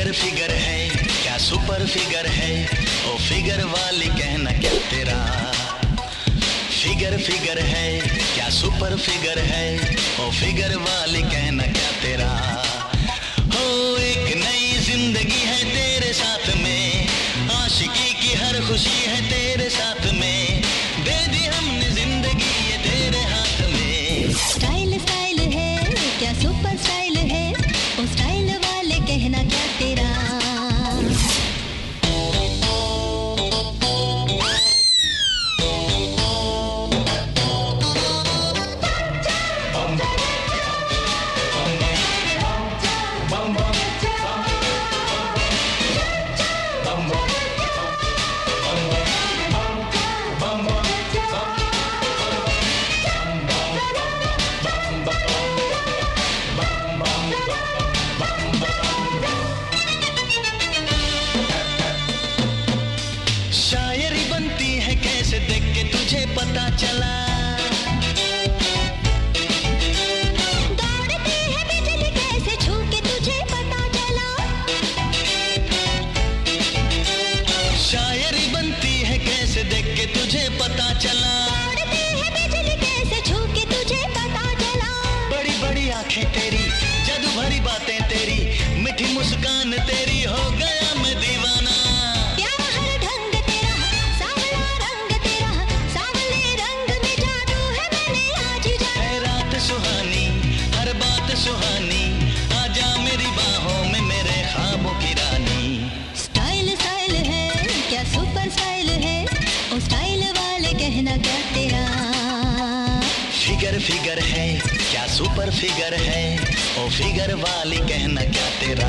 Figure figure है क्या super figure है, ओ फिगर वाली कहना क्या तेरा। फिगर फिगर है क्या सुपर फिगर है, ओ फिगर वाली कहना क्या तेरा। हो एक नई जिंदगी है तेरे साथ में, आशिकी की हर खुशी है तेरे साथ में, दे दी हमने जिंदगी ये तेरे हाथ में। स्टाइल स्टाइल है क्या सुपर स्टाइल है, ओ स्टाइल वाले कहना क्या तेरा। शायरी बनती है कैसे देख के तुझे पता चला, दौड़ती है बिजली कैसे छू के तुझे पता चला। शायरी बनती है कैसे देख के तुझे पता चला, दौड़ती है बिजली कैसे छू के तुझे पता चला। बड़ी बड़ी आंखें तेरी, जादू भरी बातें तेरी, मीठी मुस्कान तेरी, हो गया मैं दीवाना। प्यारा हर ढंग तेरा, सांवला रंग तेरा, सांवले रंग में जादू है मैंने आज जाना। है रात सुहानी हर बात सुहानी, आजा मेरी बाहों में मेरे ख्वाबों की रानी। स्टाइल स्टाइल है क्या सुपर स्टाइल है, ओ स्टाइल वाले कहना क्या तेरा। फिगर फिगर है क्या सुपर फिगर है, ओ फिगर वाली कहना क्या तेरा।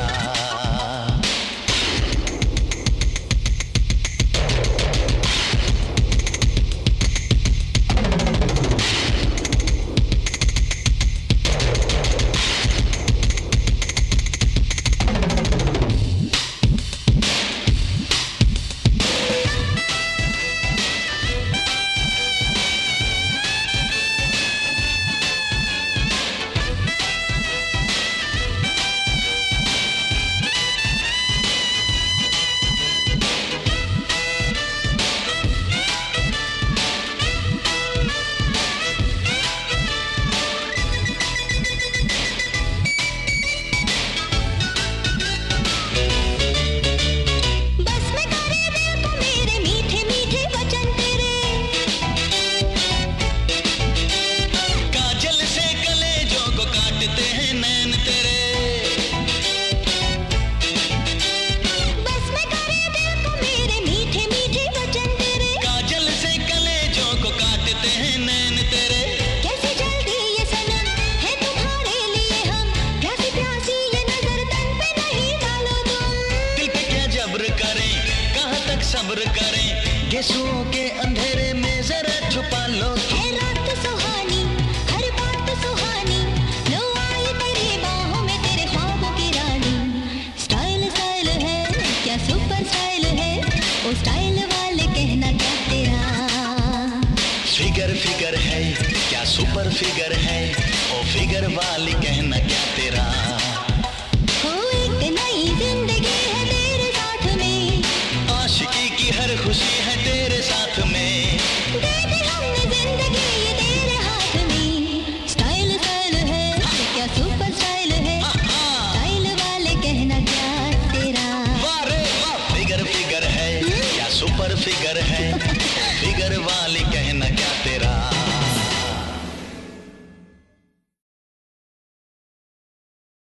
बस में करे दिल को मेरे मीठे मीठे वचन तेरे, काजल से कलेजों को काटते हैं नैन तेरे, बस में करे दिल को मेरे मीठे मीठे वचन तेरे। काजल से कलेजों को काटते हैं नैन तेरे। कैसे जल्दी ये सनम है तुम्हारे लिए हम, प्यासी प्यासी ये नजर तन पे नहीं डालो तुम। दिल पे क्या जब्र करें, कहाँ तक सब्र करें, गेसुओं के अंधेरे में जरा छुपा लो तुम। है रात सुहानी हर बात सुहानी, लो आई तेरी बाहों में तेरे ख्वाबों की रानी। स्टाइल स्टाइल है क्या सुपर स्टाइल है, ओ स्टाइल वाले कहना क्या तेरा। फिगर फिगर है क्या सुपर फिगर है, ओ फिगर वाली कहना क्या तेरा। हो एक नई जिंदगी है तेरे साथ में, आशिकी की हर खुशी है तेरे साथ में, दे दी हमने जिंदगी ये तेरे हाथ में। स्टाइल स्टाइल है क्या सुपर स्टाइल है, स्टाइल वाले कहना क्या तेरा। वाह रे वाह। फिगर फिगर है क्या सुपर फिगर है, फिगर वाली कहना क्या तेरा।